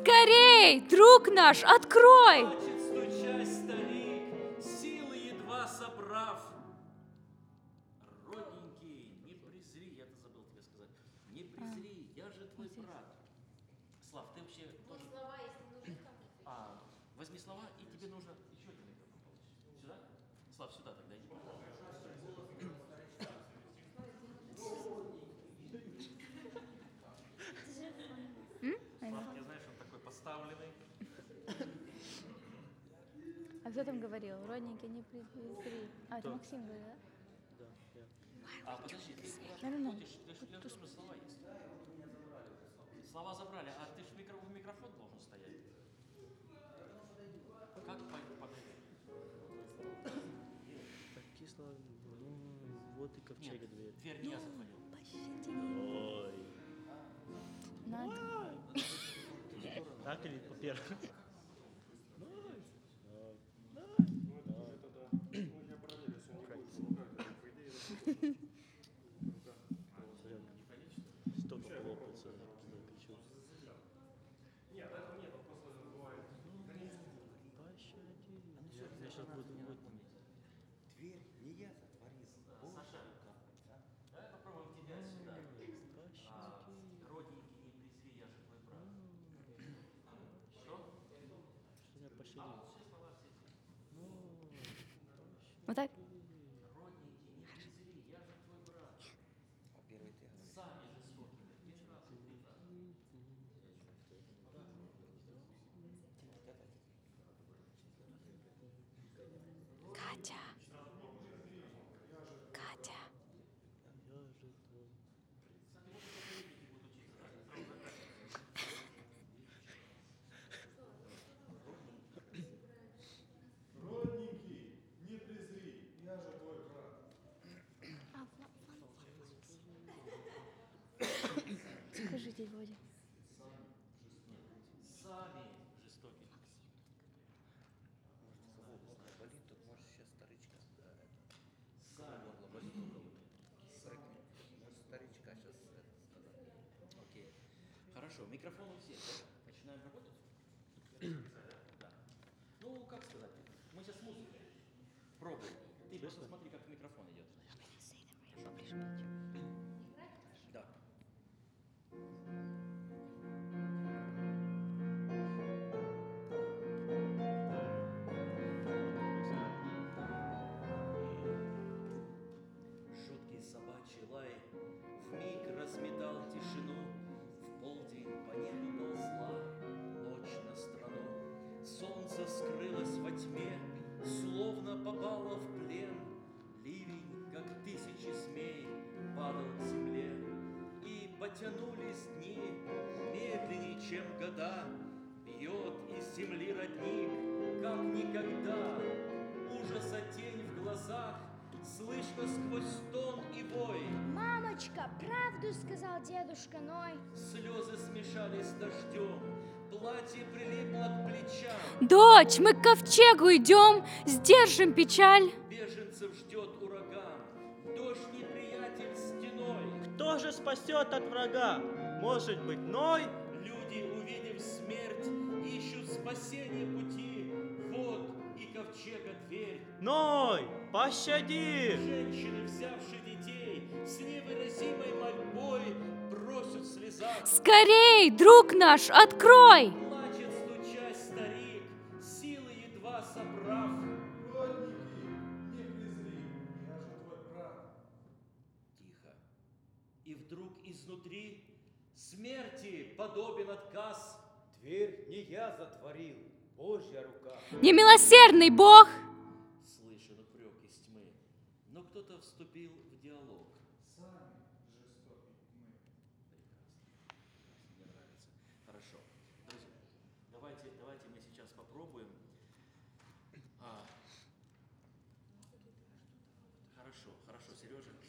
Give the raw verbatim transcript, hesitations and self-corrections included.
Скорей, друг наш, открой! Плачет, стучась, старик, силы едва собрав. Родненький, не презри, я-то забыл тебе сказать. Не презри, я же твой брат. Слав, ты вообще тоже... Слова, если нужны там. А, возьми слова, и тебе нужно еще один микрофон получить. Сюда? Слав, сюда тогда иди. Слав, я знаю, что он такой поставленный. А кто там говорил? Родненький, не презри. А, это Максим говорил, да? Да, я. А, подожди, ты куда-то Ну-ну-ну. ходишь, ты ж, я же думаю, слова есть. Слова забрали, а ты ж в микро- в микрофон должен стоять. Как по- подойти? Так кисло, ну вот и ковчега дверь. Дверь не я заходил. Ой. Надо. Так или по первому? Столько полопается, закачу. Нет, это нет, он просто забывает. Пощади. Я сейчас буду вот. Дверь не я затворил. Саша, давай попробуем тебя сюда. А, родненький, не презри, я же твой брат. Что? Что меня пощади? А вот все слова все эти. Вот так? Родненький, не презри, я же твой брат. А первый ты говоришь. Сами жестокими, один раз и три раза. Катя. Катя. Я же твой. Родненький, не презри, я же твой брат. Скажи, дядь Водя. Сами жестокими. Может, кого горло болит, тут может сейчас старичка. Кого горло болит, у кого-то. Прыгнет. Может, старичка сейчас это сказать. Окей. Хорошо, микрофон у всех. да? Начинаем работать? Да. Ну, как сказать? Мы сейчас музыку пробуем. Ты просто смотри, как микрофон идет. Да. Жуткий собачий лай вмиг разметал тишину. В полдень по небу ползла ночь на страну. Солнце скрылось во тьме, словно попало в плен. Ливень, как тысячи змей, падал к земле. И потянулись дни медленнее, чем года. Бьет из земли родник, как никогда. Ужаса тень в глазах, слышно сквозь стон и вой. Мамочка, правду сказал дедушка Ной. Слезы смешались с дождем, платье прилипло к плечам. Дочь, мы к ковчегу идем, сдержим печаль. Беженцев ждет ураган, дождь неприятель стеной. Кто же спасет от врага? Может быть, Ной? Люди, увидев смерть, ищут спасения пути. Вот и ковчега дверь. Ной, пощади! Женщины, взявшие детей, с невыразимой мольбой бросят в слезах. Скорей, друг наш, открой! Плачет, стучась, старик, силы едва собрав. Родненький, не презри, я же твой брат. Тихо. И вдруг изнутри смерти подобен отказ. Дверь не я затворил, Божья рука. Немилосердный Бог! Слышен упрек из тьмы, но кто-то вступил в диалог. Сами жестоки мы. Прекрасно. Мне нравится. Хорошо. Друзья, давайте, давайте мы сейчас попробуем. А. Хорошо, хорошо, Сережа.